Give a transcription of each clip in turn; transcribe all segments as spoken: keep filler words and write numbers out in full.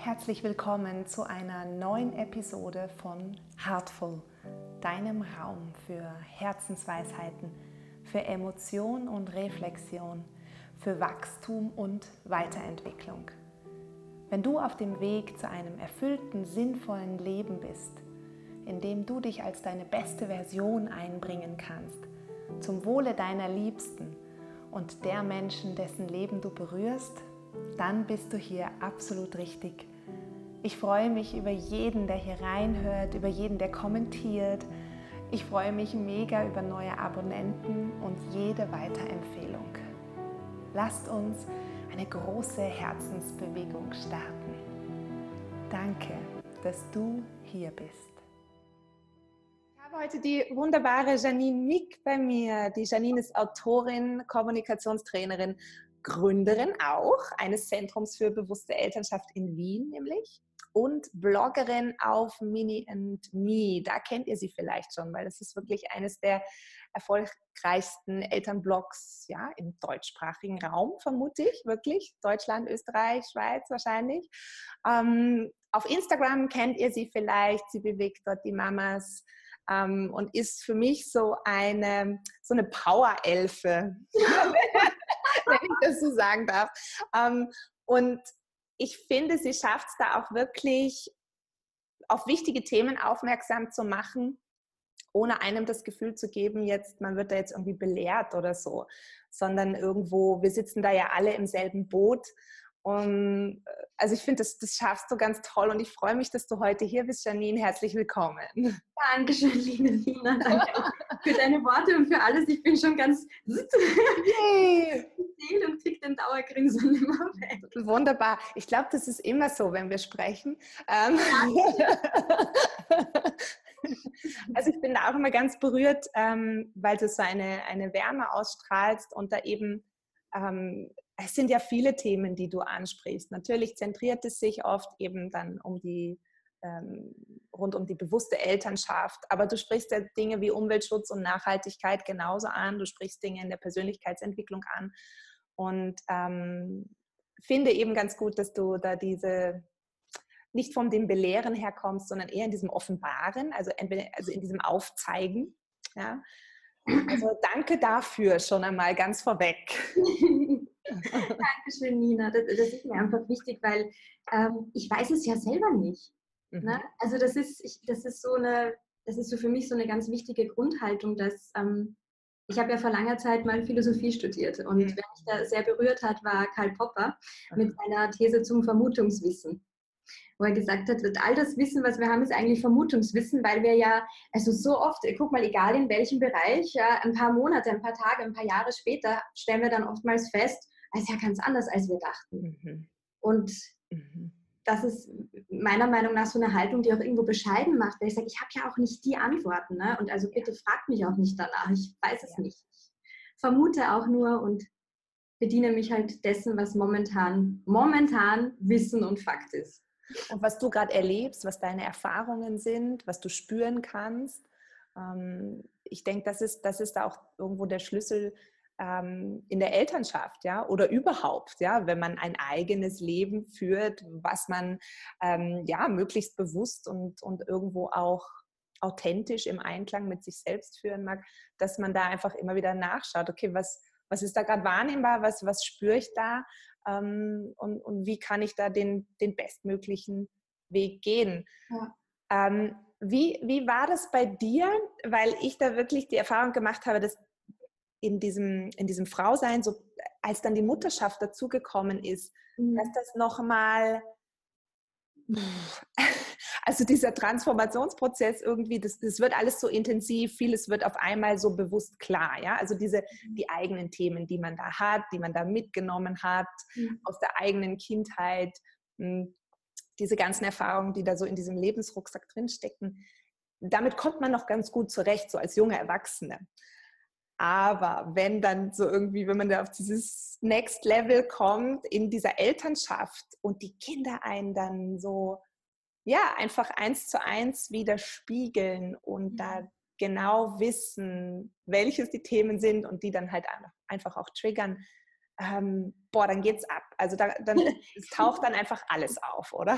Herzlich willkommen zu einer neuen Episode von Heartful, deinem Raum für Herzensweisheiten, für Emotion und Reflexion, für Wachstum und Weiterentwicklung. Wenn du auf dem Weg zu einem erfüllten, sinnvollen Leben bist, in dem du dich als deine beste Version einbringen kannst, zum Wohle deiner Liebsten und der Menschen, dessen Leben du berührst, dann bist du hier absolut richtig. Ich freue mich über jeden, der hier reinhört, über jeden, der kommentiert. Ich freue mich mega über neue Abonnenten und jede Weiterempfehlung. Lasst uns eine große Herzensbewegung starten. Danke, dass du hier bist. Ich habe heute die wunderbare Janine Mick bei mir. Die Janine ist Autorin, Kommunikationstrainerin, Gründerin auch eines Zentrums für bewusste Elternschaft in Wien nämlich und Bloggerin auf Mini and Me. Da kennt ihr sie vielleicht schon, weil das ist wirklich eines der erfolgreichsten Elternblogs ja, im deutschsprachigen Raum, vermute ich, wirklich. Deutschland, Österreich, Schweiz wahrscheinlich. Ähm, auf Instagram kennt ihr sie vielleicht, sie bewegt dort die Mamas ähm, und ist für mich so eine, so eine Powerelfe. Wenn ich das so sagen darf. Ähm, und ich finde, sie schafft es da auch wirklich, auf wichtige Themen aufmerksam zu machen, ohne einem das Gefühl zu geben, jetzt, man wird da jetzt irgendwie belehrt oder so, sondern irgendwo, wir sitzen da ja alle im selben Boot. Und also ich finde, das, das schaffst du ganz toll und ich freue mich, dass du heute hier bist, Janine. Herzlich willkommen. Dankeschön, liebe Nina. Danke für deine Worte und für alles. Ich bin schon ganz Yay. und krieg den Dauergrinsen immer weg. Wunderbar. Ich glaube, das ist immer so, wenn wir sprechen. Ähm also ich bin da auch immer ganz berührt, ähm, weil du so eine, eine Wärme ausstrahlst und da eben ähm, es sind ja viele Themen, die du ansprichst. Natürlich zentriert es sich oft eben dann um die, ähm, rund um die bewusste Elternschaft, aber du sprichst ja Dinge wie Umweltschutz und Nachhaltigkeit genauso an, du sprichst Dinge in der Persönlichkeitsentwicklung an und ähm, finde eben ganz gut, dass du da diese, nicht von dem Belehren herkommst, sondern eher in diesem Offenbaren, also, entweder, also in diesem Aufzeigen. Ja? Also danke dafür schon einmal ganz vorweg. Dankeschön, Nina. Das, das ist mir einfach wichtig, weil ähm, ich weiß es ja selber nicht. Mhm. Ne? Also das ist, ich, das ist so eine, das ist so für mich so eine ganz wichtige Grundhaltung, dass ähm, ich habe ja vor langer Zeit mal Philosophie studiert und mhm. wer mich da sehr berührt hat, war Karl Popper mit seiner These zum Vermutungswissen. Wo er gesagt hat, all das Wissen, was wir haben, ist eigentlich Vermutungswissen, weil wir ja, also so oft, guck mal, egal in welchem Bereich, ja, ein paar Monate, ein paar Tage, ein paar Jahre später stellen wir dann oftmals fest, es ist ja ganz anders, als wir dachten. Mhm. Und mhm. das ist meiner Meinung nach so eine Haltung, die auch irgendwo bescheiden macht, weil ich sage, ich habe ja auch nicht die Antworten, ne? Und also bitte fragt mich auch nicht danach, ich weiß es ja. nicht. Ich vermute auch nur und bediene mich halt dessen, was momentan, momentan Wissen und Fakt ist. Und was du gerade erlebst, was deine Erfahrungen sind, was du spüren kannst. Ähm, ich denke, das ist, das ist da auch irgendwo der Schlüssel ähm, in der Elternschaft, ja, oder überhaupt, ja, wenn man ein eigenes Leben führt, was man ähm, ja möglichst bewusst und, und irgendwo auch authentisch im Einklang mit sich selbst führen mag, dass man da einfach immer wieder nachschaut, okay, was, was ist da gerade wahrnehmbar, was, was spüre ich da? Ähm, und, und wie kann ich da den, den bestmöglichen Weg gehen. Ja. Ähm, wie, wie war das bei dir? Weil ich da wirklich die Erfahrung gemacht habe, dass in diesem, in diesem Frausein, so, als dann die Mutterschaft dazugekommen ist, mhm. dass das nochmal, also dieser Transformationsprozess irgendwie, das, das wird alles so intensiv, vieles wird auf einmal so bewusst klar, ja, also diese, die eigenen Themen, die man da hat, die man da mitgenommen hat, mhm. aus der eigenen Kindheit, diese ganzen Erfahrungen, die da so in diesem Lebensrucksack drinstecken, damit kommt man noch ganz gut zurecht, so als junge Erwachsene. Aber wenn dann so irgendwie, wenn man da auf dieses Next Level kommt, in dieser Elternschaft und die Kinder einen dann so, ja, einfach eins zu eins widerspiegeln und mhm. da genau wissen, welches die Themen sind und die dann halt einfach auch triggern, ähm, boah, dann geht's ab. Also da, dann es taucht dann einfach alles auf, oder?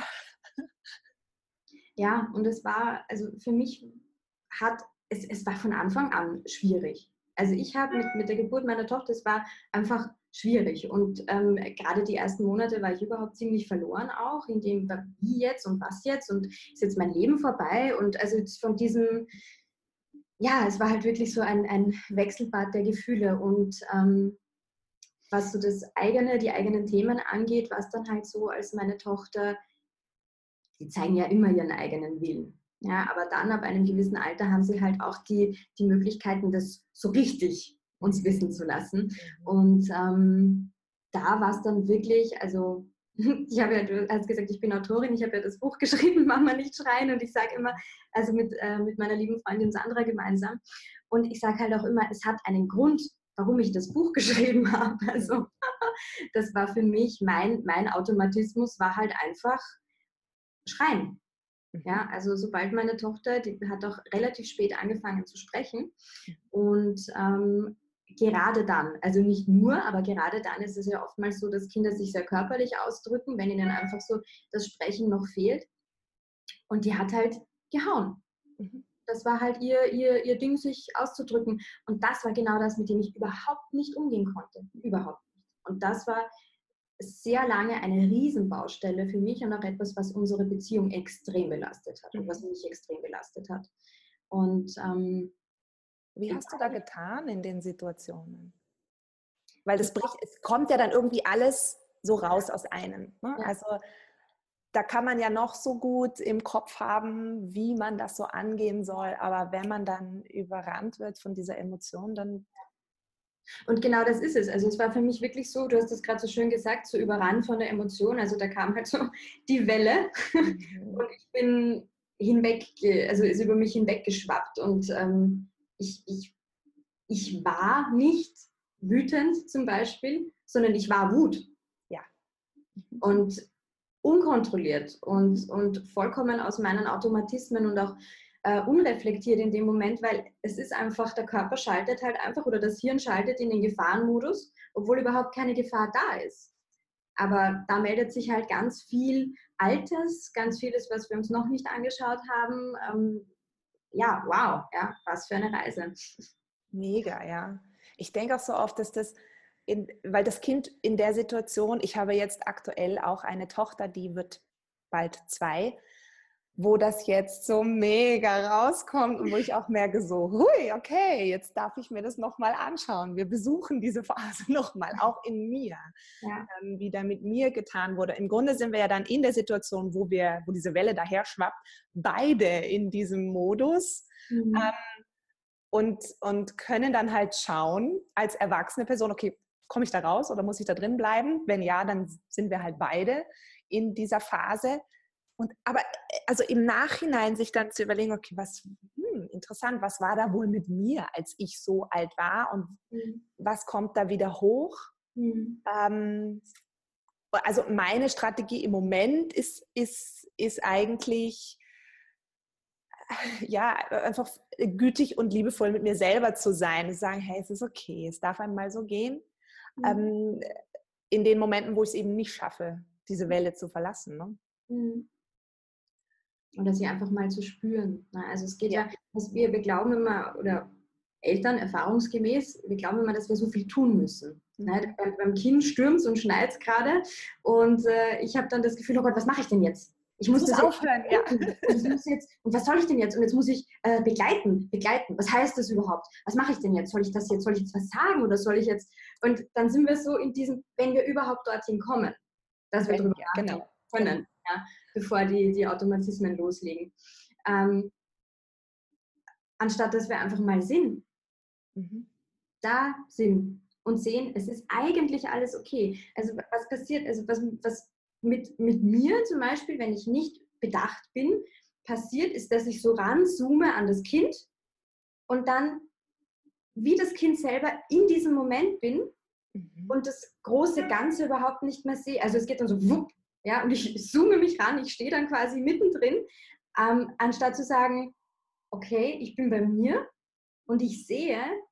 Ja, und es war, also für mich hat, es, es war von Anfang an schwierig. Also ich habe mit, mit der Geburt meiner Tochter, es war einfach schwierig. Und ähm, gerade die ersten Monate war ich überhaupt ziemlich verloren auch, in dem, wie jetzt und was jetzt und ist jetzt mein Leben vorbei. Und also von diesem, ja, es war halt wirklich so ein, ein Wechselbad der Gefühle. Und ähm, was so das eigene, die eigenen Themen angeht, war es dann halt so, als meine Tochter, die zeigen ja immer ihren eigenen Willen. Ja, aber dann ab einem gewissen Alter haben sie halt auch die, die Möglichkeiten, das so richtig uns wissen zu lassen. Und ähm, da war es dann wirklich, also ich habe ja, du hast gesagt, ich bin Autorin, ich habe ja das Buch geschrieben, Mama nicht schreien, und ich sage immer, also mit, äh, mit meiner lieben Freundin Sandra gemeinsam, und ich sage halt auch immer, es hat einen Grund, warum ich das Buch geschrieben habe. Also das war für mich, mein, mein Automatismus war halt einfach schreien. Ja, also sobald meine Tochter, die hat auch relativ spät angefangen zu sprechen, und ähm, gerade dann, also nicht nur, aber gerade dann ist es ja oftmals so, dass Kinder sich sehr körperlich ausdrücken, wenn ihnen einfach so das Sprechen noch fehlt, und die hat halt gehauen. Das war halt ihr, ihr, ihr Ding, sich auszudrücken, und das war genau das, mit dem ich überhaupt nicht umgehen konnte, überhaupt nicht. Und das war sehr lange eine Riesenbaustelle für mich und auch etwas, was unsere Beziehung extrem belastet hat und was mich extrem belastet hat. Und ähm, wie hast du da getan in den Situationen? Weil das bricht, es kommt ja dann irgendwie alles so raus aus einem. Ne? Ja. Also da kann man ja noch so gut im Kopf haben, wie man das so angehen soll, aber wenn man dann überrannt wird von dieser Emotion, dann... Und genau das ist es. Also es war für mich wirklich so, du hast das gerade so schön gesagt, so überrannt von der Emotion. Also da kam halt so die Welle mhm. und ich bin hinweg, also ist über mich hinweggeschwappt, und ähm, ich, ich, ich war nicht wütend zum Beispiel, sondern ich war Wut. Ja. Und unkontrolliert und, und vollkommen aus meinen Automatismen und auch äh, unreflektiert in dem Moment, weil es ist einfach, der Körper schaltet halt einfach, oder das Hirn schaltet in den Gefahrenmodus, obwohl überhaupt keine Gefahr da ist. Aber da meldet sich halt ganz viel Altes, ganz vieles, was wir uns noch nicht angeschaut haben. Ähm, ja, wow, ja, was für eine Reise. Mega, ja. Ich denke auch so oft, dass das, in, weil das Kind in der Situation, ich habe jetzt aktuell auch eine Tochter, die wird bald zwei, wo das jetzt so mega rauskommt und wo ich auch merke so, hui, okay, jetzt darf ich mir das nochmal anschauen. Wir besuchen diese Phase nochmal, auch in mir, ja. ähm, wie da mit mir getan wurde. Im Grunde sind wir ja dann in der Situation, wo wir, wo diese Welle daher schwappt, beide in diesem Modus. Mhm. Ähm, und, und können dann halt schauen, als erwachsene Person, okay, komme ich da raus oder muss ich da drin bleiben? Wenn ja, dann sind wir halt beide in dieser Phase. Und aber also im Nachhinein sich dann zu überlegen, okay, was hm, interessant, was war da wohl mit mir, als ich so alt war, und mhm. was kommt da wieder hoch? Mhm. Ähm, also meine Strategie im Moment ist, ist, ist eigentlich, ja, einfach gütig und liebevoll mit mir selber zu sein, zu sagen, hey, es ist okay, es darf einmal so gehen. Mhm. Ähm, in den Momenten, wo ich es eben nicht schaffe, diese Welle zu verlassen. Ne? Mhm. Oder sie einfach mal zu spüren. Also es geht ja, dass wir, wir glauben immer, oder Eltern erfahrungsgemäß, wir glauben immer, dass wir so viel tun müssen. Mhm. Beim, beim Kind stürmt es und schneit es gerade, und äh, ich habe dann das Gefühl, oh Gott, was mache ich denn jetzt? Ich muss, muss das aufhören, ja. Und, ich muss jetzt, und was soll ich denn jetzt? Und jetzt muss ich äh, begleiten, begleiten. Was heißt das überhaupt? Was mache ich denn jetzt? Soll ich das jetzt, soll ich jetzt was sagen, oder soll ich jetzt? Und dann sind wir so in diesem, wenn wir überhaupt dorthin kommen, dass wir darüber ja, nachdenken genau. können, ja, bevor die, die Automatismen loslegen. Ähm, anstatt dass wir einfach mal sind, mhm. da sind und sehen, es ist eigentlich alles okay. Also was passiert, also was, was mit, mit mir zum Beispiel, wenn ich nicht bedacht bin, passiert, ist, dass ich so ranzoome an das Kind und dann wie das Kind selber in diesem Moment bin mhm. und das große Ganze überhaupt nicht mehr sehe. Also es geht dann so wupp, ja, und ich zoome mich ran, ich stehe dann quasi mittendrin, ähm, anstatt zu sagen, okay, ich bin bei mir und ich sehe,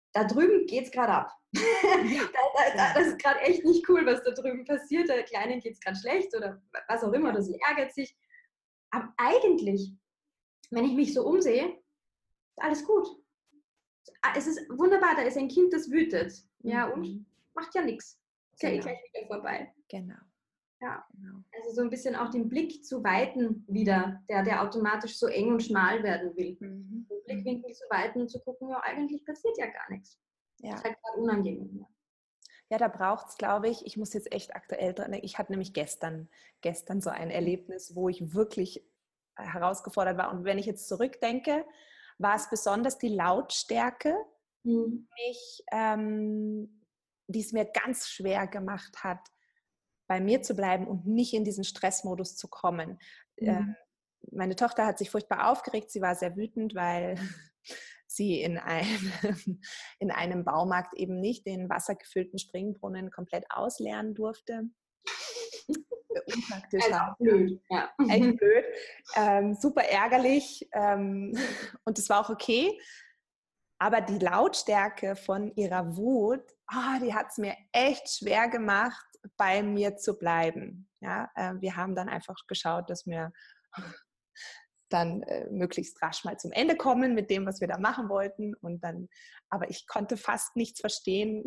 da drüben geht es gerade ab. da, da, da, das ist gerade echt nicht cool, was da drüben passiert. Der Kleinen geht es gerade schlecht oder was auch immer, oder sie ärgert sich. Aber eigentlich, wenn ich mich so umsehe, ist alles gut. Es ist wunderbar, da ist ein Kind, das wütet. Ja, mhm. und macht ja nichts. Ist genau. ja eh gleich wieder vorbei. Genau. Ja. Genau. Also so ein bisschen auch den Blick zu weiten wieder, der, der automatisch so eng und schmal werden will. Mhm. Den Blickwinkel zu weiten und zu gucken, ja, eigentlich passiert ja gar nichts. Ja. Das ist halt gerade unangenehm. Ja. Ja, da braucht es, glaube ich, ich muss jetzt echt aktuell dran denken, ich hatte nämlich gestern, gestern so ein Erlebnis, wo ich wirklich herausgefordert war. Und wenn ich jetzt zurückdenke, war es besonders die Lautstärke, mhm. mich, ähm, die es mir ganz schwer gemacht hat, bei mir zu bleiben und nicht in diesen Stressmodus zu kommen. Mhm. Ähm, meine Tochter hat sich furchtbar aufgeregt, sie war sehr wütend, weil sie in einem, in einem Baumarkt eben nicht den wassergefüllten Springbrunnen komplett ausleeren durfte. Unpraktisch. Also auch blöd, ja. Echt blöd. Ähm, super ärgerlich ähm, und es war auch okay. Aber die Lautstärke von ihrer Wut, oh, die hat es mir echt schwer gemacht, bei mir zu bleiben. Ja, äh, wir haben dann einfach geschaut, dass wir dann äh, möglichst rasch mal zum Ende kommen mit dem, was wir da machen wollten. Und dann, aber ich konnte fast nichts verstehen.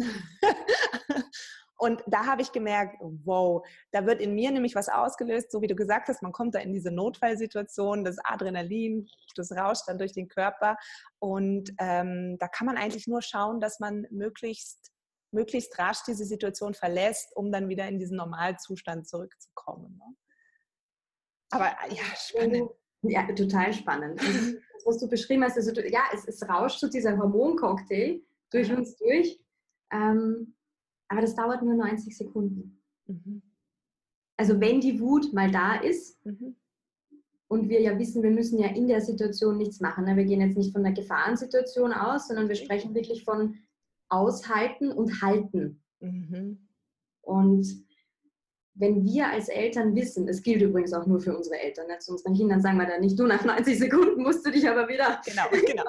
Und da habe ich gemerkt, wow, da wird in mir nämlich was ausgelöst, so wie du gesagt hast, man kommt da in diese Notfallsituation, das Adrenalin, das rauscht dann durch den Körper. Und ähm, da kann man eigentlich nur schauen, dass man möglichst, möglichst rasch diese Situation verlässt, um dann wieder in diesen Normalzustand zurückzukommen. Ne? Aber ja, spannend. Ja, total spannend. Also, das, was du beschrieben hast, also, ja, es, es rauscht so dieser Hormoncocktail durch ja. uns durch. Ähm, aber das dauert nur neunzig Sekunden. Mhm. Also wenn die Wut mal da ist mhm. und wir ja wissen, wir müssen ja in der Situation nichts machen. Ne? Wir gehen jetzt nicht von einer Gefahrensituation aus, sondern wir sprechen wirklich von aushalten und halten. Mhm. Und wenn wir als Eltern wissen, es gilt übrigens auch nur für unsere Eltern, ne? Zu unseren Kindern sagen wir dann nicht, du nach neunzig Sekunden musst du dich aber wieder... Genau, genau.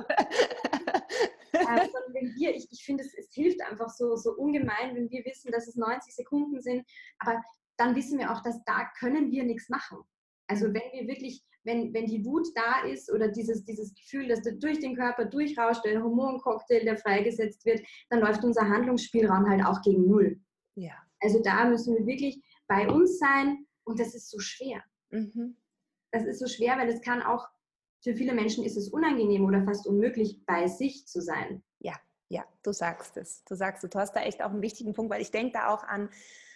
Äh, sondern wenn wir, ich, ich finde, es, es hilft einfach so, so ungemein, wenn wir wissen, dass es neunzig Sekunden sind, aber dann wissen wir auch, dass da können wir nichts machen. Also wenn wir wirklich, wenn, wenn die Wut da ist oder dieses, dieses Gefühl, dass der durch den Körper durchrauscht, der Hormoncocktail, der freigesetzt wird, dann läuft unser Handlungsspielraum halt auch gegen Null. Ja. Also da müssen wir wirklich bei uns sein und das ist so schwer. Mhm. Das ist so schwer, weil es kann auch für viele Menschen ist es unangenehm oder fast unmöglich, bei sich zu sein. Ja, ja, du sagst es. Du sagst es. Du hast da echt auch einen wichtigen Punkt, weil ich denke da auch an,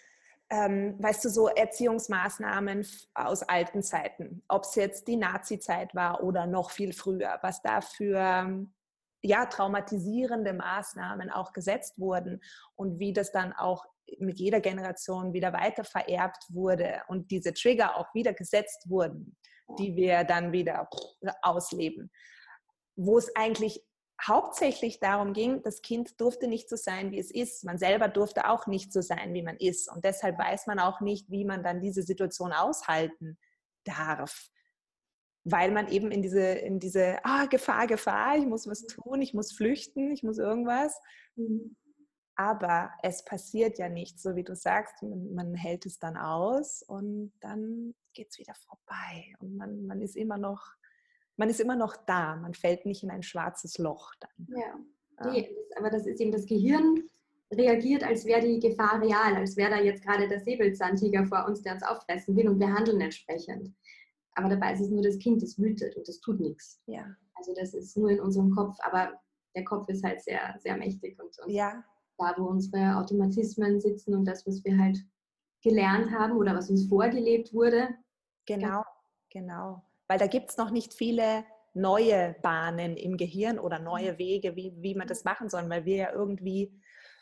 ähm, weißt du, so Erziehungsmaßnahmen aus alten Zeiten. Ob es jetzt die Nazi-Zeit war oder noch viel früher, was da für ja, traumatisierende Maßnahmen auch gesetzt wurden und wie das dann auch mit jeder Generation wieder weiter vererbt wurde und diese Trigger auch wieder gesetzt wurden, die wir dann wieder ausleben. Wo es eigentlich hauptsächlich darum ging, das Kind durfte nicht so sein, wie es ist. Man selber durfte auch nicht so sein, wie man ist. Und deshalb weiß man auch nicht, wie man dann diese Situation aushalten darf. Weil man eben in diese, in diese ah, Gefahr, Gefahr, ich muss was tun, ich muss flüchten, ich muss irgendwas. Mhm. Aber es passiert ja nicht, so wie du sagst, man, man hält es dann aus und dann geht es wieder vorbei. Und man, man, ist immer noch, man ist immer noch da, man fällt nicht in ein schwarzes Loch dann. Ja, nee, das, aber das ist eben, das Gehirn reagiert, als wäre die Gefahr real, als wäre da jetzt gerade der Säbelzahntiger vor uns, der uns auffressen will und wir handeln entsprechend. Aber dabei ist es nur das Kind, das wütet und das tut nichts. Ja. Also das ist nur in unserem Kopf, aber der Kopf ist halt sehr, sehr mächtig und, und ja. da, wo unsere Automatismen sitzen und das, was wir halt gelernt haben oder was uns vorgelebt wurde. Genau, ja. genau. Weil da gibt es noch nicht viele neue Bahnen im Gehirn oder neue Wege, wie, wie man das machen soll, weil wir ja irgendwie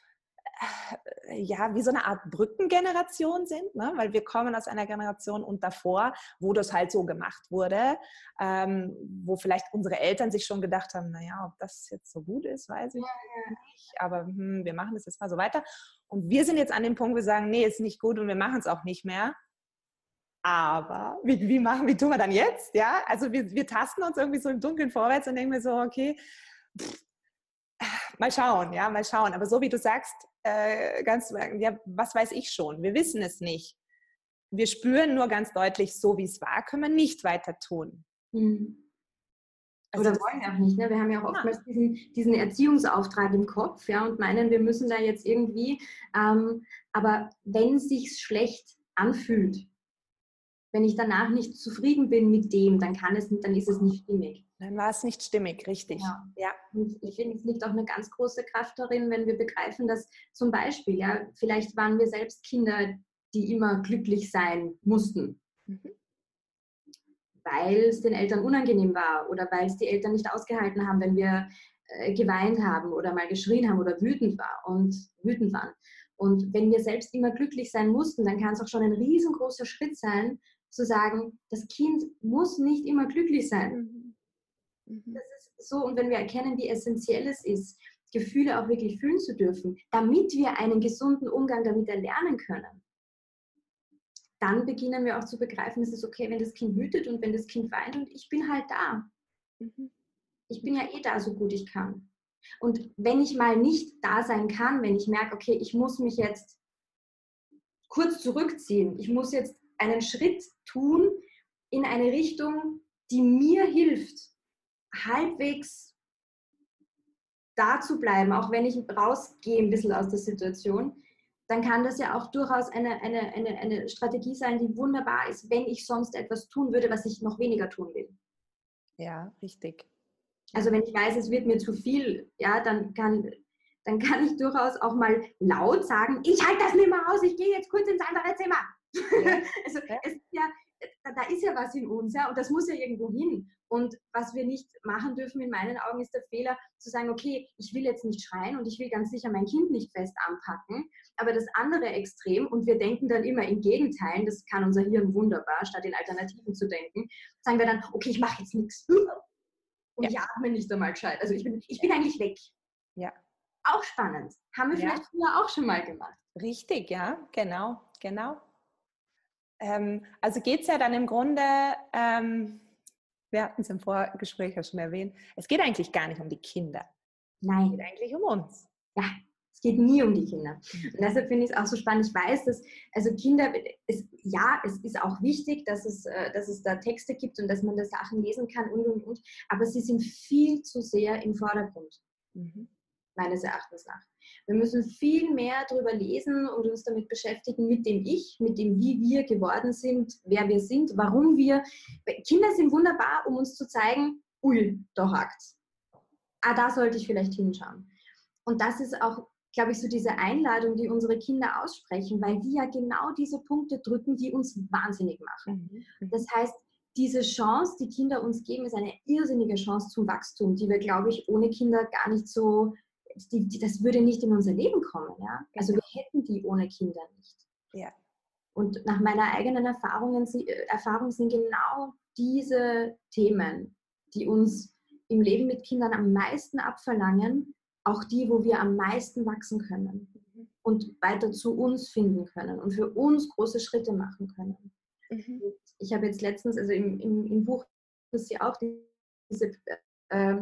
ja, wie so eine Art Brückengeneration sind, ne? Weil wir kommen aus einer Generation und davor, wo das halt so gemacht wurde, ähm, wo vielleicht unsere Eltern sich schon gedacht haben, naja, ob das jetzt so gut ist, weiß ich ja, nicht, aber hm, wir machen das jetzt mal so weiter. Und wir sind jetzt an dem Punkt, wo wir sagen, nee, ist nicht gut und wir machen es auch nicht mehr. Aber wie, wie machen, wie tun wir dann jetzt? Ja, also wir, wir tasten uns irgendwie so im Dunkeln vorwärts und denken wir so, okay, pff, mal schauen, ja, mal schauen. Aber so wie du sagst, äh, ganz, ja, was weiß ich schon? Wir wissen es nicht. Wir spüren nur ganz deutlich, so wie es war, können wir nicht weiter tun. Mhm. Also Oder wollen wir auch nicht. Ne? Wir haben ja auch ja. oftmals diesen, diesen Erziehungsauftrag im Kopf, ja, und meinen, wir müssen da jetzt irgendwie, ähm, aber wenn es sich schlecht anfühlt, wenn ich danach nicht zufrieden bin mit dem, dann kann es, dann ist es nicht stimmig. Dann war es nicht stimmig, richtig. Ja. Ja. Und ich finde, es liegt auch eine ganz große Kraft darin, wenn wir begreifen, dass zum Beispiel, ja, vielleicht waren wir selbst Kinder, die immer glücklich sein mussten. Mhm. Weil es den Eltern unangenehm war oder weil es die Eltern nicht ausgehalten haben, wenn wir äh, geweint haben oder mal geschrien haben oder wütend war und wütend waren. Und wenn wir selbst immer glücklich sein mussten, dann kann es auch schon ein riesengroßer Schritt sein, zu sagen, das Kind muss nicht immer glücklich sein. Mhm. Mhm. Das ist so, und wenn wir erkennen, wie essentiell es ist, Gefühle auch wirklich fühlen zu dürfen, damit wir einen gesunden Umgang damit erlernen können, dann beginnen wir auch zu begreifen, es ist okay, wenn das Kind wütet und wenn das Kind weint und ich bin halt da. Mhm. Ich bin ja eh da, so gut ich kann. Und wenn ich mal nicht da sein kann, wenn ich merke, okay, ich muss mich jetzt kurz zurückziehen, ich muss jetzt einen Schritt tun in eine Richtung, die mir hilft, halbwegs da zu bleiben, auch wenn ich rausgehe ein bisschen aus der Situation, dann kann das ja auch durchaus eine, eine, eine, eine Strategie sein, die wunderbar ist, wenn ich sonst etwas tun würde, was ich noch weniger tun will. Ja, richtig. Also wenn ich weiß, es wird mir zu viel, ja, dann kann, dann kann ich durchaus auch mal laut sagen, ich halte das nicht mehr aus, ich gehe jetzt kurz ins andere Zimmer. Ja. Also ja. Es ist ja, da ist ja was in uns, ja, und das muss ja irgendwo hin. Und was wir nicht machen dürfen, in meinen Augen, ist der Fehler, zu sagen, okay, ich will jetzt nicht schreien und ich will ganz sicher mein Kind nicht fest anpacken, aber das andere Extrem, und wir denken dann immer in Gegenteilen, das kann unser Hirn wunderbar, statt in Alternativen zu denken, sagen wir dann, okay, ich mache jetzt nichts. Und ja. Ich atme nicht einmal gescheit. Also ich bin, ich bin eigentlich weg. Ja. Auch spannend. Haben wir ja. vielleicht früher auch schon mal gemacht. Richtig, ja, genau, genau. Ähm, also geht es ja dann im Grunde, ähm, wir hatten es im Vorgespräch ja schon erwähnt, es geht eigentlich gar nicht um die Kinder. Nein. Es geht eigentlich um uns. Ja, es geht nie um die Kinder. Und deshalb finde ich es auch so spannend. Ich weiß, dass, also Kinder, es, ja, es ist auch wichtig, dass es, dass es da Texte gibt und dass man da Sachen lesen kann und, und, und. Aber sie sind viel zu sehr im Vordergrund. Mhm. Meines Erachtens nach. Wir müssen viel mehr darüber lesen und uns damit beschäftigen, mit dem Ich, mit dem, wie wir geworden sind, wer wir sind, warum wir. Kinder sind wunderbar, um uns zu zeigen, ui, da hakt's. Ah, da sollte ich vielleicht hinschauen. Und das ist auch, glaube ich, so diese Einladung, die unsere Kinder aussprechen, weil die ja genau diese Punkte drücken, die uns wahnsinnig machen. Mhm. Das heißt, diese Chance, die Kinder uns geben, ist eine irrsinnige Chance zum Wachstum, die wir, glaube ich, ohne Kinder gar nicht so, die, die, das würde nicht in unser Leben kommen. Ja? Also wir hätten die ohne Kinder nicht. Ja. Und nach meiner eigenen Erfahrungen, Erfahrung sind genau diese Themen, die uns im Leben mit Kindern am meisten abverlangen, auch die, wo wir am meisten wachsen können und weiter zu uns finden können und für uns große Schritte machen können. Mhm. Ich habe jetzt letztens, also im, im, im Buch ist ja auch diese äh,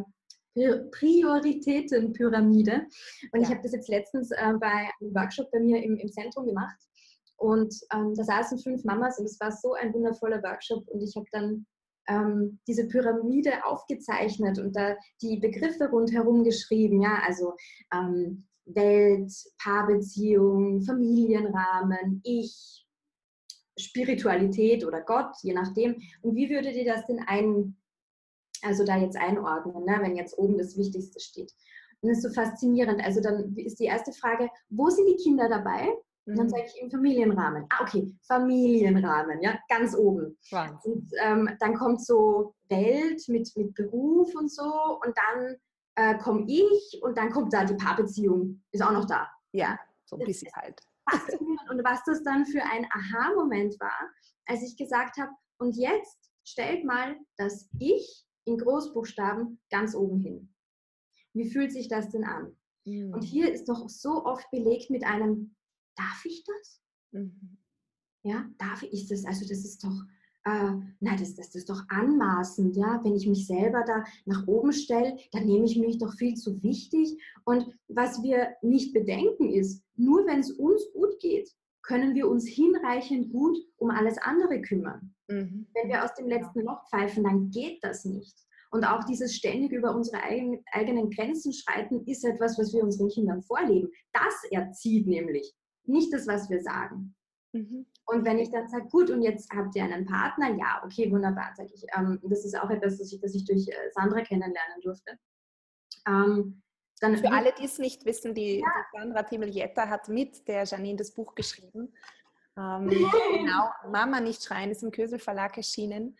Prioritätenpyramide, und ja. Ich habe das jetzt letztens äh, bei einem Workshop bei mir im, im Zentrum gemacht, und ähm, da saßen fünf Mamas und es war so ein wundervoller Workshop, und ich habe dann ähm, diese Pyramide aufgezeichnet und da die Begriffe rundherum geschrieben, ja, also ähm, Welt, Paarbeziehung, Familienrahmen, Ich, Spiritualität oder Gott, je nachdem. Und wie würdet ihr das denn ein, also da jetzt einordnen, ne, wenn jetzt oben das Wichtigste steht? Und das ist so faszinierend. Also dann ist die erste Frage, wo sind die Kinder dabei? Und dann sage ich im Familienrahmen. Ah, okay, Familienrahmen, ja, ganz oben. Wahnsinn. Und ähm, dann kommt so Welt mit, mit Beruf und so, und dann äh, komme ich, und dann kommt da die Paarbeziehung, ist auch noch da. Ja, so ein bisschen halt. Faszinierend. Und was das dann für ein Aha-Moment war, als ich gesagt habe, und jetzt stellt mal das Ich in Großbuchstaben ganz oben hin. Wie fühlt sich das denn an? Mhm. Und hier ist doch so oft belegt mit einem, darf ich das? Mhm. Ja, darf ich das? Also das ist doch, äh, na, das, das ist doch anmaßend, ja, wenn ich mich selber da nach oben stelle, dann nehme ich mich doch viel zu wichtig. Und was wir nicht bedenken ist, nur wenn es uns gut geht, können wir uns hinreichend gut um alles andere kümmern. Mhm. Wenn wir aus dem letzten Loch pfeifen, dann geht das nicht. Und auch dieses ständig über unsere eigenen, eigenen Grenzen schreiten, ist etwas, was wir unseren Kindern vorleben. Das erzieht nämlich, nicht das, was wir sagen. Mhm. Und wenn ich dann sage, gut, und jetzt habt ihr einen Partner, ja, okay, wunderbar, sage ich. Ähm, das ist auch etwas, das ich, das ich durch äh, Sandra kennenlernen durfte. Ähm, dann Für alle, die es nicht wissen, die, ja. die Sandra Timiglietta hat mit der Janine das Buch geschrieben. Ähm, genau, Mama nicht schreien ist im Kösel Verlag erschienen.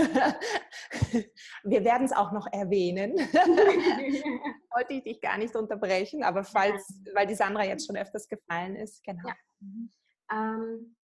Wir werden es auch noch erwähnen. Wollte ich dich gar nicht unterbrechen, aber falls, weil die Sandra jetzt schon öfters gefallen ist, genau. Ja. Ähm,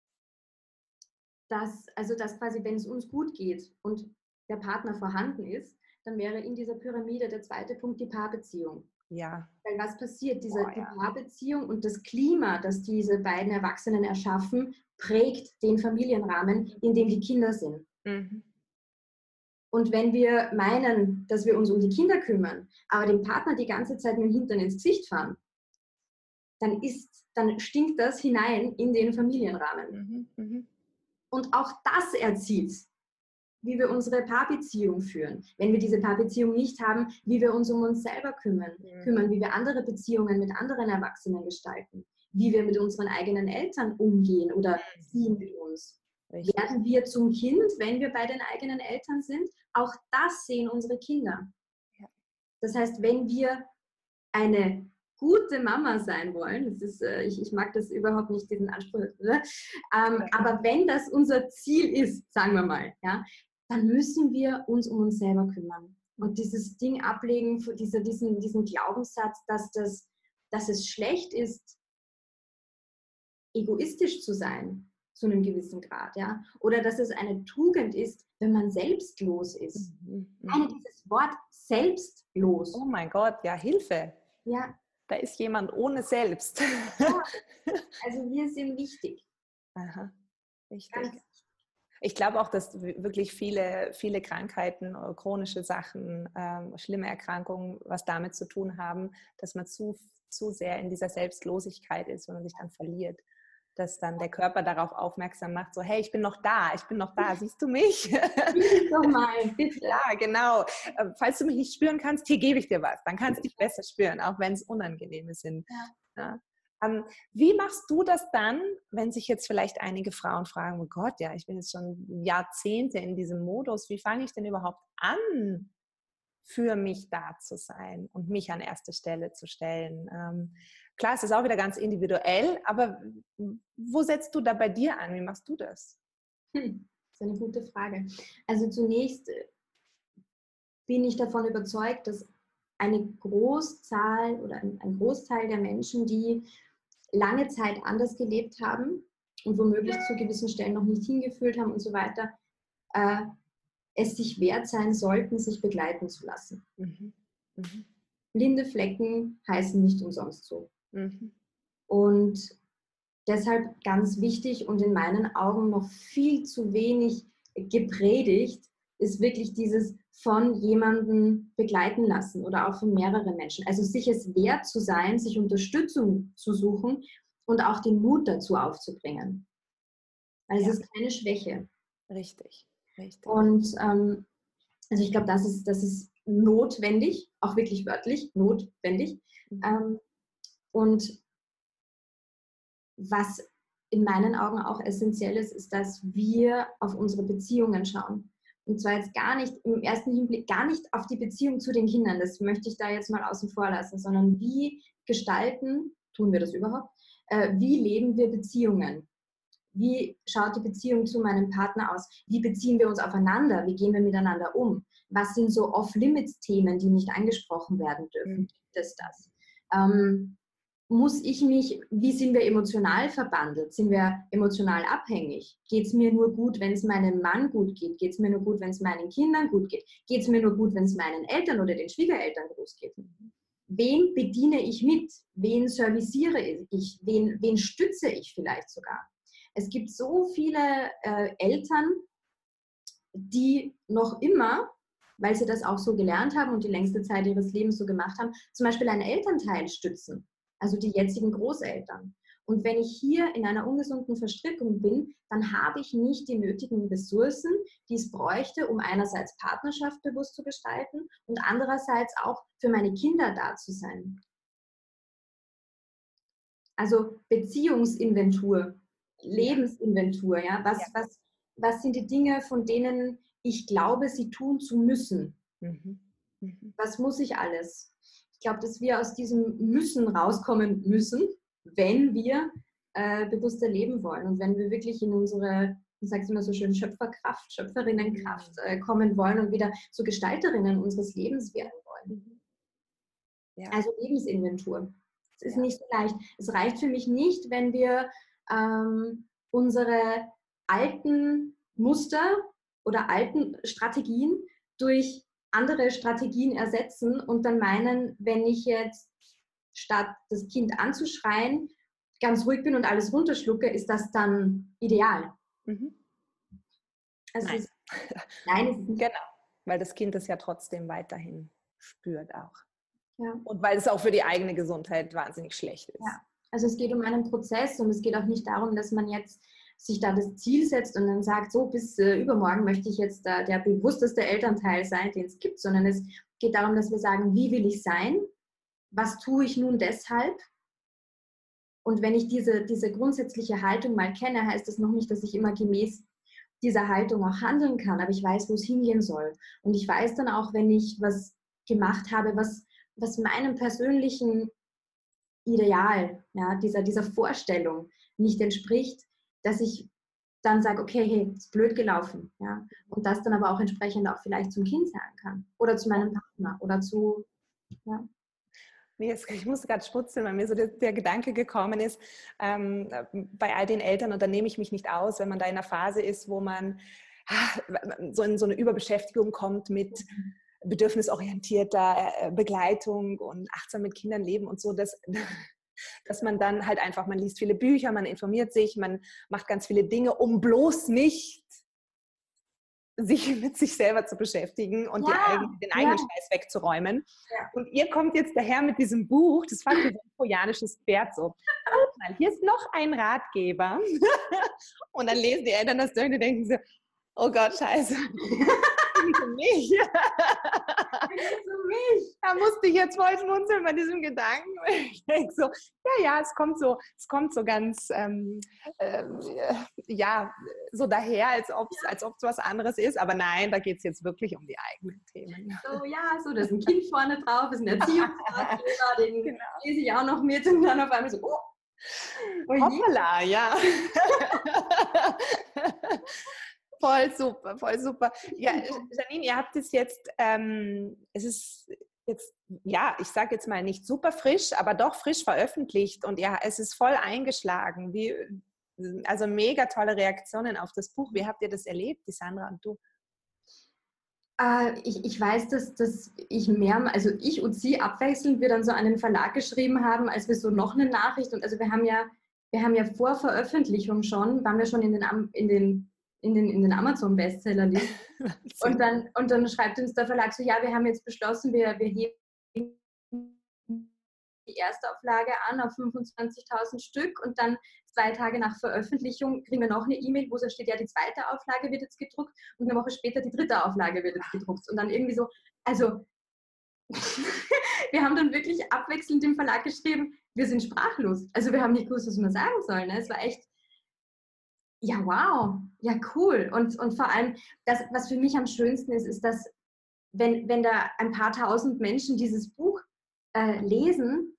dass, also dass quasi, wenn es uns gut geht und der Partner vorhanden ist, dann wäre in dieser Pyramide der zweite Punkt die Paarbeziehung. Ja. Weil was passiert? Diese oh, die ja. Paarbeziehung und das Klima, das diese beiden Erwachsenen erschaffen, prägt den Familienrahmen, in dem die Kinder sind. Mhm. Und wenn wir meinen, dass wir uns um die Kinder kümmern, aber dem Partner die ganze Zeit mit dem Hintern ins Gesicht fahren, dann, ist, dann stinkt das hinein in den Familienrahmen. Mhm. Mhm. Und auch das erzieht, wie wir unsere Paarbeziehung führen. Wenn wir diese Paarbeziehung nicht haben, wie wir uns um uns selber kümmern, mhm. kümmern, wie wir andere Beziehungen mit anderen Erwachsenen gestalten, wie wir mit unseren eigenen Eltern umgehen oder sie mit uns. Richtig. Werden wir zum Kind, wenn wir bei den eigenen Eltern sind? Auch das sehen unsere Kinder. Ja. Das heißt, wenn wir eine gute Mama sein wollen, das ist, äh, ich, ich mag das überhaupt nicht, diesen Anspruch, ähm, ja. aber wenn das unser Ziel ist, sagen wir mal, ja, dann müssen wir uns um uns selber kümmern. Und dieses Ding ablegen, dieser, diesen, diesen Glaubenssatz, dass, das, dass es schlecht ist, egoistisch zu sein, zu einem gewissen Grad, ja, oder dass es eine Tugend ist, wenn man selbstlos ist. Mhm. Nein, dieses Wort selbstlos. Oh mein Gott, ja, Hilfe. Ja. Da ist jemand ohne Selbst. Ja. Also wir sind wichtig. Aha, richtig. Ich glaube auch, dass wirklich viele, viele Krankheiten, chronische Sachen, ähm, schlimme Erkrankungen, was damit zu tun haben, dass man zu, zu sehr in dieser Selbstlosigkeit ist, wenn man sich dann verliert. Dass dann der Körper darauf aufmerksam macht, so, hey, ich bin noch da, ich bin noch da, siehst du mich? Sieh doch mal, bitte. Ja, genau. Falls du mich nicht spüren kannst, hier gebe ich dir was, dann kannst du dich besser spüren, auch wenn es unangenehme sind. Ja. Ja. Ähm, wie machst du das dann, wenn sich jetzt vielleicht einige Frauen fragen, oh Gott, ja, ich bin jetzt schon Jahrzehnte in diesem Modus, wie fange ich denn überhaupt an, für mich da zu sein und mich an erste Stelle zu stellen? Ähm, klar, es ist auch wieder ganz individuell, aber wo setzt du da bei dir an? Wie machst du das? Hm, das ist eine gute Frage. Also zunächst bin ich davon überzeugt, dass eine Großzahl oder ein Großteil der Menschen, die lange Zeit anders gelebt haben und womöglich zu gewissen Stellen noch nicht hingeführt haben und so weiter, äh, es sich wert sein sollten, sich begleiten zu lassen. Mhm. Mhm. Blinde Flecken heißen nicht umsonst so. Mhm. Und deshalb ganz wichtig und in meinen Augen noch viel zu wenig gepredigt, ist wirklich dieses von jemandem begleiten lassen oder auch von mehreren Menschen. Also sich es wert zu sein, sich Unterstützung zu suchen und auch den Mut dazu aufzubringen. Also ja. Es ist keine Schwäche. Richtig, richtig. Und ähm, also ich glaube, das ist, das ist notwendig, auch wirklich wörtlich notwendig. Mhm. Ähm, und was in meinen Augen auch essentiell ist, ist, dass wir auf unsere Beziehungen schauen. Und zwar jetzt gar nicht im ersten Hinblick, gar nicht auf die Beziehung zu den Kindern, das möchte ich da jetzt mal außen vor lassen, sondern wie gestalten, tun wir das überhaupt, äh, wie leben wir Beziehungen? Wie schaut die Beziehung zu meinem Partner aus? Wie beziehen wir uns aufeinander? Wie gehen wir miteinander um? Was sind so Off-Limits-Themen, die nicht angesprochen werden dürfen? Gibt es das? Ähm, muss ich mich, wie sind wir emotional verbandelt? Sind wir emotional abhängig? Geht es mir nur gut, wenn es meinem Mann gut geht? Geht es mir nur gut, wenn es meinen Kindern gut geht? Geht es mir nur gut, wenn es meinen Eltern oder den Schwiegereltern gut geht? Wen bediene ich mit? Wen serviciere ich? Wen, wen stütze ich vielleicht sogar? Es gibt so viele äh, Eltern, die noch immer, weil sie das auch so gelernt haben und die längste Zeit ihres Lebens so gemacht haben, zum Beispiel einen Elternteil stützen, also die jetzigen Großeltern. Und wenn ich hier in einer ungesunden Verstrickung bin, dann habe ich nicht die nötigen Ressourcen, die es bräuchte, um einerseits Partnerschaft bewusst zu gestalten und andererseits auch für meine Kinder da zu sein. Also Beziehungsinventur, Lebensinventur, ja. Was, ja. Was, was sind die Dinge, von denen ich glaube, sie tun zu müssen? Mhm. Mhm. Was muss ich alles? Ich glaube, dass wir aus diesem Müssen rauskommen müssen, wenn wir äh, bewusster leben wollen und wenn wir wirklich in unsere, ich sage es immer so schön, Schöpferkraft, Schöpferinnenkraft äh, kommen wollen und wieder zu Gestalterinnen unseres Lebens werden wollen. Ja. Also Lebensinventur. Es ist ja. nicht so leicht. Es reicht für mich nicht, wenn wir ähm, unsere alten Muster oder alten Strategien durch andere Strategien ersetzen und dann meinen, wenn ich jetzt statt das Kind anzuschreien, ganz ruhig bin und alles runterschlucke, ist das dann ideal. Mhm. Also nein. Es, nein, es ist nicht. Genau, weil das Kind das ja trotzdem weiterhin spürt auch. Ja. Und weil es auch für die eigene Gesundheit wahnsinnig schlecht ist. Ja. Also es geht um einen Prozess und es geht auch nicht darum, dass man jetzt sich da das Ziel setzt und dann sagt, so bis äh, übermorgen möchte ich jetzt äh, der bewussteste Elternteil sein, den es gibt, sondern es geht darum, dass wir sagen, wie will ich sein? Was tue ich nun deshalb? Und wenn ich diese, diese grundsätzliche Haltung mal kenne, heißt das noch nicht, dass ich immer gemäß dieser Haltung auch handeln kann, aber ich weiß, wo es hingehen soll. Und ich weiß dann auch, wenn ich was gemacht habe, was, was meinem persönlichen Ideal, ja, dieser, dieser Vorstellung nicht entspricht, dass ich dann sage, okay, hey, ist blöd gelaufen. Ja? Und das dann aber auch entsprechend auch vielleicht zum Kind sagen kann oder zu meinem Partner oder zu, ja. Ich musste gerade schmunzeln, weil mir so der, der Gedanke gekommen ist, ähm, bei all den Eltern, und da nehme ich mich nicht aus, wenn man da in einer Phase ist, wo man ah, so in so eine Überbeschäftigung kommt mit bedürfnisorientierter Begleitung und achtsam mit Kindern leben und so, dass, dass man dann halt einfach, man liest viele Bücher, man informiert sich, man macht ganz viele Dinge, um bloß nicht sich mit sich selber zu beschäftigen und ja, die eigenen, den eigenen ja. Scheiß wegzuräumen. Ja. Und ihr kommt jetzt daher mit diesem Buch, das war wie so ein trojanisches Pferd so. Mal, hier ist noch ein Ratgeber. Und dann lesen die Eltern das durch und denken so, oh Gott, scheiße. Für mich. Für mich. Da musste ich jetzt voll schmunzeln bei diesem Gedanken. Ich denke so, ja, ja, es kommt so, es kommt so ganz, ähm, äh, ja, so daher, als ob es als ob's was anderes ist. Aber nein, da geht es jetzt wirklich um die eigenen Themen. So, ja, so, da ist ein Kind vorne drauf, ist ein Erziehungsratgeber, den genau. lese ich auch noch mit und dann auf einmal so, oh. Hoppala, ja. Voll super, voll super. Ja, Janine, ihr habt es jetzt, ähm, es ist jetzt, ja, ich sage jetzt mal nicht super frisch, aber doch frisch veröffentlicht und ja, es ist voll eingeschlagen. Wie, also mega tolle Reaktionen auf das Buch. Wie habt ihr das erlebt, die Sandra und du? Äh, ich, ich weiß, dass, dass ich mehr, also ich und sie abwechselnd wir dann so an den Verlag geschrieben haben, als wir so noch eine Nachricht und also wir haben ja, wir haben ja vor Veröffentlichung schon, waren wir schon in den, in den in den, in den Amazon-Bestsellerlisten. Und dann, und dann schreibt uns der Verlag so, ja, wir haben jetzt beschlossen, wir, wir heben die Erstauflage an auf fünfundzwanzigtausend Stück und dann zwei Tage nach Veröffentlichung kriegen wir noch eine E-Mail, wo so steht, ja, die zweite Auflage wird jetzt gedruckt und eine Woche später die dritte Auflage wird jetzt gedruckt. Und dann irgendwie so, also wir haben dann wirklich abwechselnd dem Verlag geschrieben, wir sind sprachlos. Also wir haben nicht gewusst, was wir sagen sollen. Ne? Es war echt, ja, wow, ja, cool. Und, und vor allem, das, was für mich am schönsten ist, ist, dass wenn, wenn da ein paar tausend Menschen dieses Buch äh, lesen,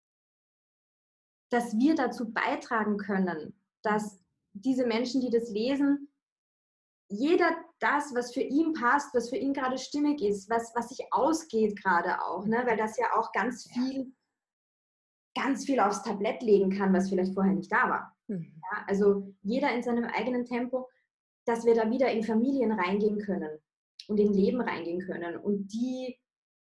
dass wir dazu beitragen können, dass diese Menschen, die das lesen, jeder das, was für ihn passt, was für ihn gerade stimmig ist, was, was sich ausgeht gerade auch, ne? Weil das ja auch ganz viel, ganz viel aufs Tablett legen kann, was vielleicht vorher nicht da war. Mhm. Ja, also jeder in seinem eigenen Tempo, dass wir da wieder in Familien reingehen können und in Leben reingehen können und die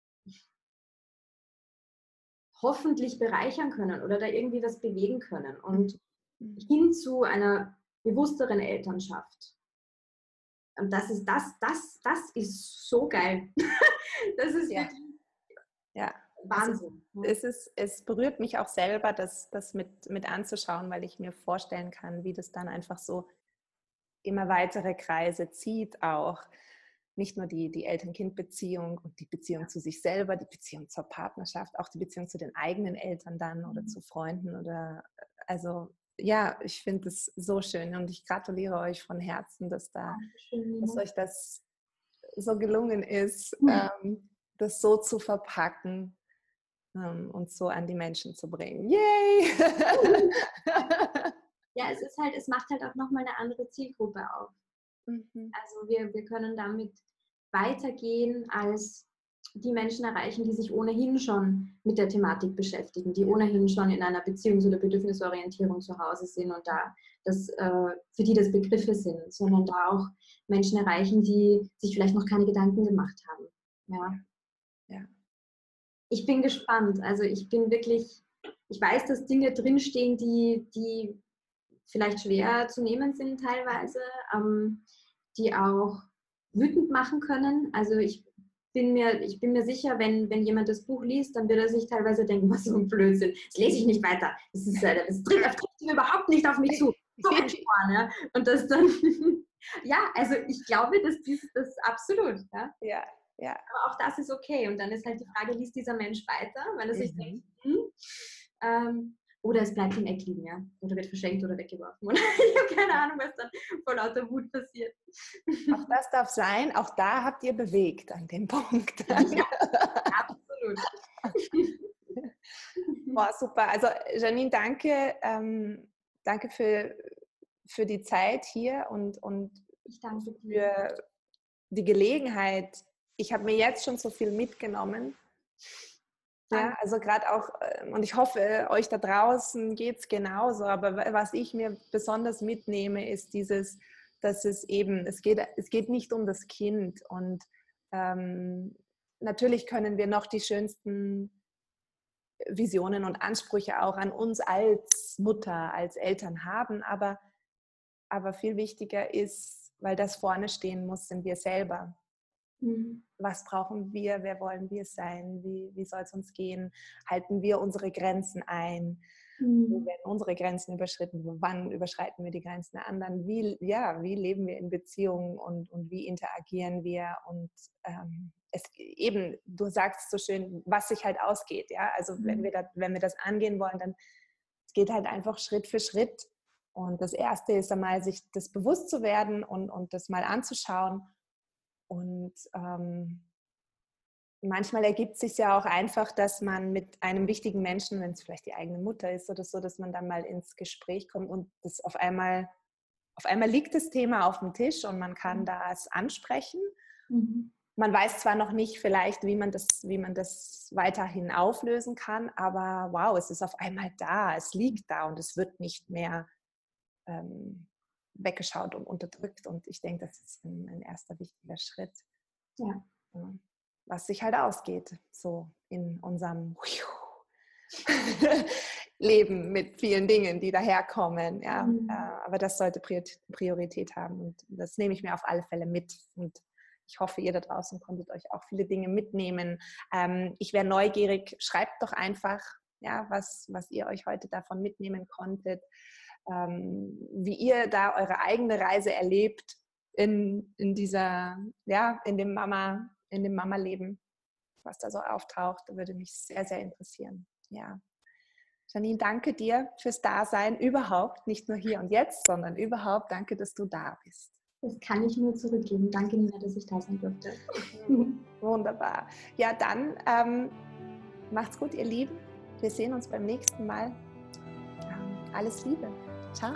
hoffentlich bereichern können oder da irgendwie was bewegen können und mhm. hin zu einer bewussteren Elternschaft und das ist, das, das, das ist so geil. Das ist ja. wirklich ja. Wahnsinn. Es, ist, es, ist, es berührt mich auch selber, das, das mit, mit anzuschauen, weil ich mir vorstellen kann, wie das dann einfach so immer weitere Kreise zieht auch. Nicht nur die, die Eltern-Kind-Beziehung und die Beziehung zu sich selber, die Beziehung zur Partnerschaft, auch die Beziehung zu den eigenen Eltern dann oder zu Freunden oder, also ja, ich finde es so schön und ich gratuliere euch von Herzen, dass da, dass euch das so gelungen ist, ähm, das so zu verpacken ähm, und so an die Menschen zu bringen. Yay! Ja, es ist halt, es macht halt auch nochmal eine andere Zielgruppe auf. Mhm. Also wir, wir können damit weitergehen als die Menschen erreichen, die sich ohnehin schon mit der Thematik beschäftigen, die ohnehin schon in einer Beziehungs- oder Bedürfnisorientierung zu Hause sind und da das, äh, für die das Begriffe sind, sondern da auch Menschen erreichen, die sich vielleicht noch keine Gedanken gemacht haben. Ja. Ja. Ich bin gespannt. Also ich bin wirklich, ich weiß, dass Dinge drinstehen, die, die vielleicht schwer zu nehmen sind teilweise, ähm, die auch wütend machen können. Also ich bin mir, ich bin mir sicher, wenn, wenn jemand das Buch liest, dann wird er sich teilweise denken, was so ein Blödsinn, das lese ich nicht weiter. Das, ist, äh, das trifft, das trifft überhaupt nicht auf mich zu. So ein Sporn, ja. Und das dann, ja, also ich glaube, dass dies, das absolut, ja. Ja, ja. Aber auch das ist okay. Und dann ist halt die Frage, liest dieser Mensch weiter, weil er sich Mhm. denkt, hm, ähm, oder es bleibt im Eck liegen, ja. Oder wird verschenkt oder weggeworfen. Oder ich habe keine Ahnung, was dann vor lauter Wut passiert. Auch das darf sein. Auch da habt ihr bewegt an dem Punkt. Ja, absolut. Boah, super. Also Janine, danke, ähm, danke für, für die Zeit hier und, und ich danke dir. für die Gelegenheit. Ich habe mir jetzt schon so viel mitgenommen. Ja, also gerade auch, und ich hoffe, euch da draußen geht es genauso, aber was ich mir besonders mitnehme, ist dieses, dass es eben, es geht, es geht nicht um das Kind und ähm, natürlich können wir noch die schönsten Visionen und Ansprüche auch an uns als Mutter, als Eltern haben, aber, aber viel wichtiger ist, weil das vorne stehen muss, sind wir selber. Mhm. Was brauchen wir? Wer wollen wir sein? Wie, wie soll es uns gehen? Halten wir unsere Grenzen ein? Mhm. Wo werden unsere Grenzen überschritten? Wann überschreiten wir die Grenzen der anderen? Wie, ja, wie leben wir in Beziehungen und, und wie interagieren wir? Und ähm, es eben, du sagst so schön, was sich halt ausgeht. Ja? Also mhm. wenn, wir da, wenn wir das angehen wollen, dann es geht halt einfach Schritt für Schritt. Und das Erste ist einmal, sich das bewusst zu werden und, und das mal anzuschauen. Und ähm, manchmal ergibt es sich ja auch einfach, dass man mit einem wichtigen Menschen, wenn es vielleicht die eigene Mutter ist oder so, dass man dann mal ins Gespräch kommt und das auf einmal, auf einmal liegt das Thema auf dem Tisch und man kann das ansprechen. Mhm. Man weiß zwar noch nicht vielleicht, wie man das, wie man das weiterhin auflösen kann, aber wow, es ist auf einmal da, es liegt da und es wird nicht mehr ähm, weggeschaut und unterdrückt und ich denke, das ist ein, ein erster wichtiger Schritt, ja. Was sich halt ausgeht, so in unserem Leben mit vielen Dingen, die daherkommen, ja. Mhm. Aber das sollte Priorität haben und das nehme ich mir auf alle Fälle mit und ich hoffe, ihr da draußen konntet euch auch viele Dinge mitnehmen. Ich wäre neugierig, schreibt doch einfach, ja, was, was ihr euch heute davon mitnehmen konntet. Ähm, wie ihr da eure eigene Reise erlebt in, in dieser, ja, in dem Mama, in dem Mama-Leben, was da so auftaucht, würde mich sehr, sehr interessieren. Ja. Janine, danke dir fürs Dasein überhaupt, nicht nur hier und jetzt, sondern überhaupt. Danke, dass du da bist. Das kann ich nur zurückgeben. Danke, Nina, dass ich da sein durfte. Wunderbar. Ja, dann ähm, macht's gut, ihr Lieben. Wir sehen uns beim nächsten Mal. Ähm, alles Liebe. Ciao.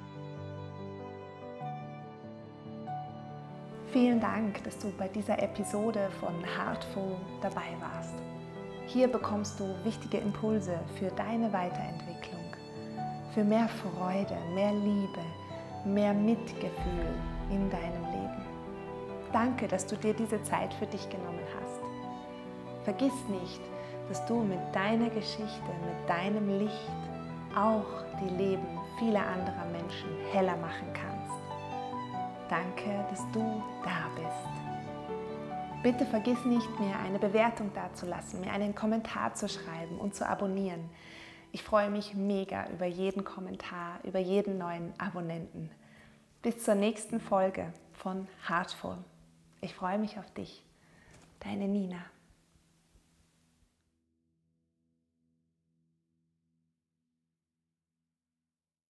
Vielen Dank, dass du bei dieser Episode von Heartful dabei warst. Hier bekommst du wichtige Impulse für deine Weiterentwicklung, für mehr Freude, mehr Liebe, mehr Mitgefühl in deinem Leben. Danke, dass du dir diese Zeit für dich genommen hast. Vergiss nicht, dass du mit deiner Geschichte, mit deinem Licht auch die Leben vieler anderer Menschen heller machen kannst. Danke, dass du da bist. Bitte vergiss nicht, mir eine Bewertung dazulassen, mir einen Kommentar zu schreiben und zu abonnieren. Ich freue mich mega über jeden Kommentar, über jeden neuen Abonnenten. Bis zur nächsten Folge von Heartful. Ich freue mich auf dich. Deine Nina.